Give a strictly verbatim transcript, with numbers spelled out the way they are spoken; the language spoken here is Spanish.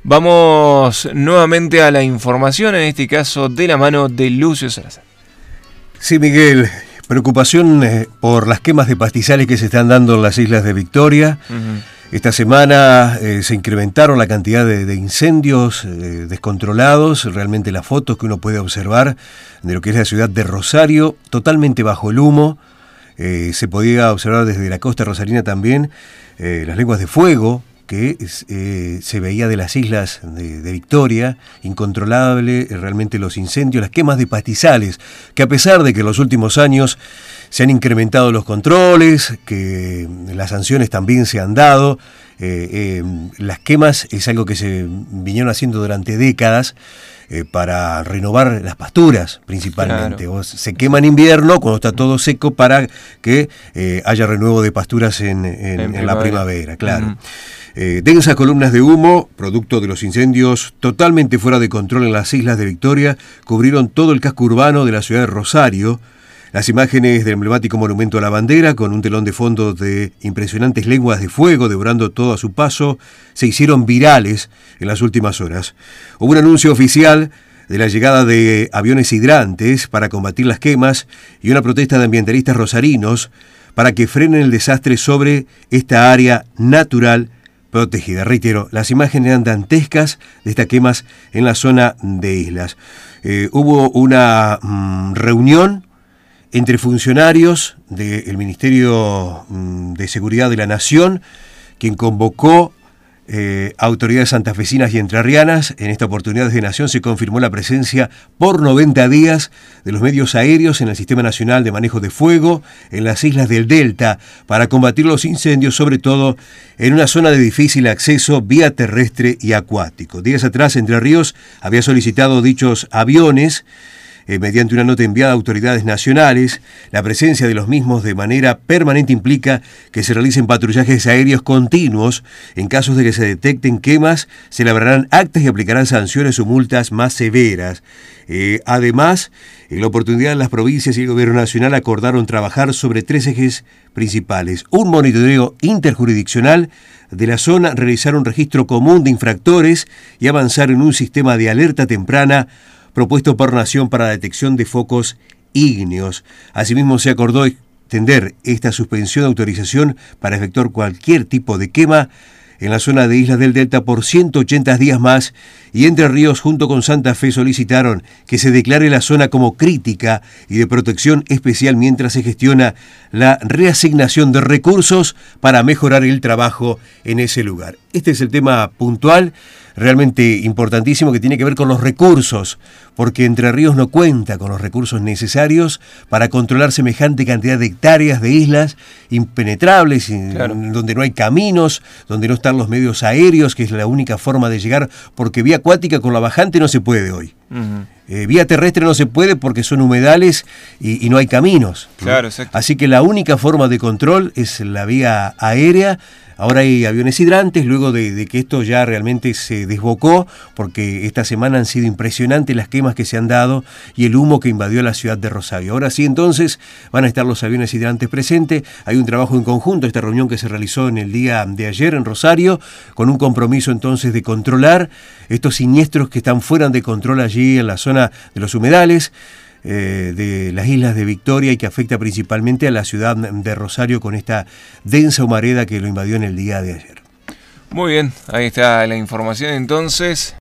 Vamos nuevamente a la información, en este caso de la mano de Lucio Salazar. Sí, Miguel, preocupación eh, por las quemas de pastizales que se están dando en las islas de Victoria. Uh-huh. Esta semana eh, se incrementaron la cantidad de, de incendios eh, descontrolados. Realmente las fotos que uno puede observar de lo que es la ciudad de Rosario, totalmente bajo el humo. Eh, se podía observar desde la costa rosarina también eh, las lenguas de fuego que eh, se veía de las islas de, de Victoria, incontrolable eh, realmente los incendios, las quemas de pastizales, que a pesar de que en los últimos años se han incrementado los controles, que las sanciones también se han dado, eh, eh, las quemas es algo que se vinieron haciendo durante décadas, Eh, para renovar las pasturas principalmente. Claro. Se quema en invierno cuando está todo seco para que eh, haya renuevo de pasturas en, en, en, en la primavera, claro. Uh-huh. Eh, densas columnas de humo, producto de los incendios totalmente fuera de control en las islas de Victoria, cubrieron todo el casco urbano de la ciudad de Rosario. Las imágenes del emblemático monumento a la bandera, con un telón de fondo de impresionantes lenguas de fuego devorando todo a su paso, se hicieron virales en las últimas horas. Hubo un anuncio oficial de la llegada de aviones hidrantes para combatir las quemas y una protesta de ambientalistas rosarinos para que frenen el desastre sobre esta área natural protegida. Reitero, las imágenes eran dantescas de estas quemas en la zona de islas. Eh, hubo una mmm, reunión entre funcionarios del Ministerio de Seguridad de la Nación, quien convocó eh, autoridades santafesinas y entrerrianas. En esta oportunidad desde Nación se confirmó la presencia por noventa días de los medios aéreos en el Sistema Nacional de Manejo de Fuego en las islas del Delta para combatir los incendios, sobre todo en una zona de difícil acceso vía terrestre y acuático. Días atrás, Entre Ríos había solicitado dichos aviones Eh, mediante una nota enviada a autoridades nacionales. La presencia de los mismos de manera permanente implica que se realicen patrullajes aéreos continuos. En casos de que se detecten quemas, se elaborarán actas y aplicarán sanciones o multas más severas. Eh, además, en la oportunidad, las provincias y el gobierno nacional acordaron trabajar sobre tres ejes principales. Un monitoreo interjurisdiccional de la zona, realizar un registro común de infractores y avanzar en un sistema de alerta temprana propuesto por Nación para la detección de focos ígneos. Asimismo, se acordó extender esta suspensión de autorización para efectuar cualquier tipo de quema en la zona de Islas del Delta por ciento ochenta días más, y Entre Ríos junto con Santa Fe solicitaron que se declare la zona como crítica y de protección especial mientras se gestiona la reasignación de recursos para mejorar el trabajo en ese lugar. Este es el tema puntual, realmente importantísimo, que tiene que ver con los recursos, porque Entre Ríos no cuenta con los recursos necesarios para controlar semejante cantidad de hectáreas de islas impenetrables, claro, donde no hay caminos, donde no están los medios aéreos, que es la única forma de llegar, porque vía acuática con la bajante no se puede hoy. Uh-huh. Eh, vía terrestre no se puede porque son humedales y, y no hay caminos. Claro, exacto. Así que la única forma de control es la vía aérea. Ahora hay aviones hidrantes, luego de, de que esto ya realmente se desbocó, porque esta semana han sido impresionantes las quemas que se han dado y el humo que invadió la ciudad de Rosario. Ahora sí, entonces, van a estar los aviones hidrantes presentes. Hay un trabajo en conjunto, esta reunión que se realizó en el día de ayer en Rosario, con un compromiso entonces de controlar estos siniestros que están fuera de control allí en la zona de los humedales, Eh, de las islas de Victoria, y que afecta principalmente a la ciudad de Rosario con esta densa humareda que lo invadió en el día de ayer. Muy bien, ahí está la información entonces.